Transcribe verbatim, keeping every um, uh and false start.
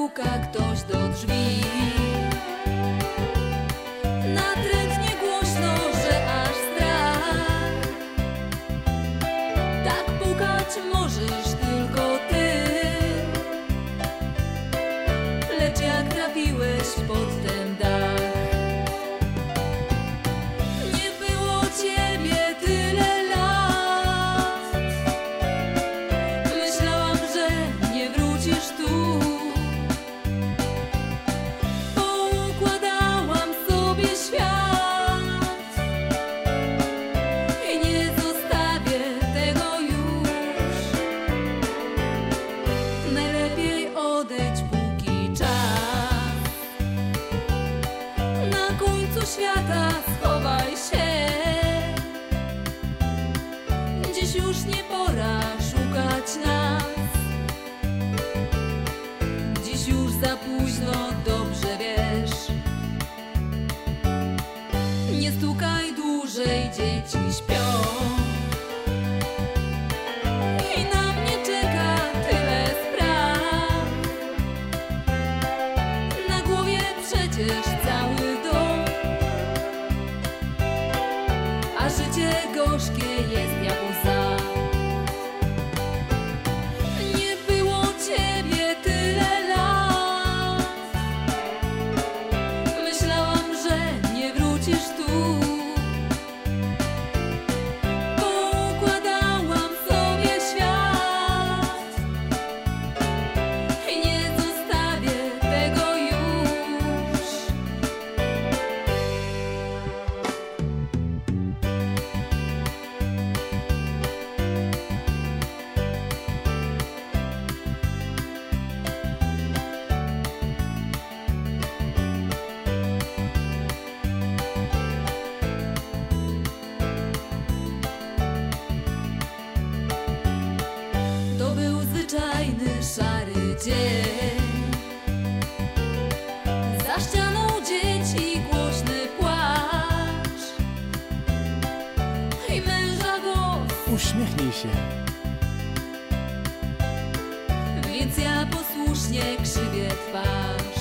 puka ktoś do drzwi. Natrętnie głośno, że aż strach. Tak pukać możesz tylko ty. Lecz jak trafiłeś pod ten dach, nie było ciebie tyle lat. Myślałam, że nie wrócisz tu. Poukładałam sobie świat i nie zostawię tego już. Najlepiej odejdź, póki czas. Na końcu świata schowaj się. Dziś już nie pora szukać nas. Dziś już za późno, dobrze wiesz. Nie stukaj dłużej, dzieci śpią. I na mnie czeka tyle spraw. Na głowie przecież cały dom, a życie gorzkie jest jak łza. Nie było ciebie tyle lat. Myślałam, że nie wrócisz tu. Poukładałam sobie świat i nie zostawię tego już. To był zwyczajny szary dzień. Za ścianą dzieci głośny płacz i męża głos. Uśmiechnij się. Więc ja posłusznie krzywię twarz.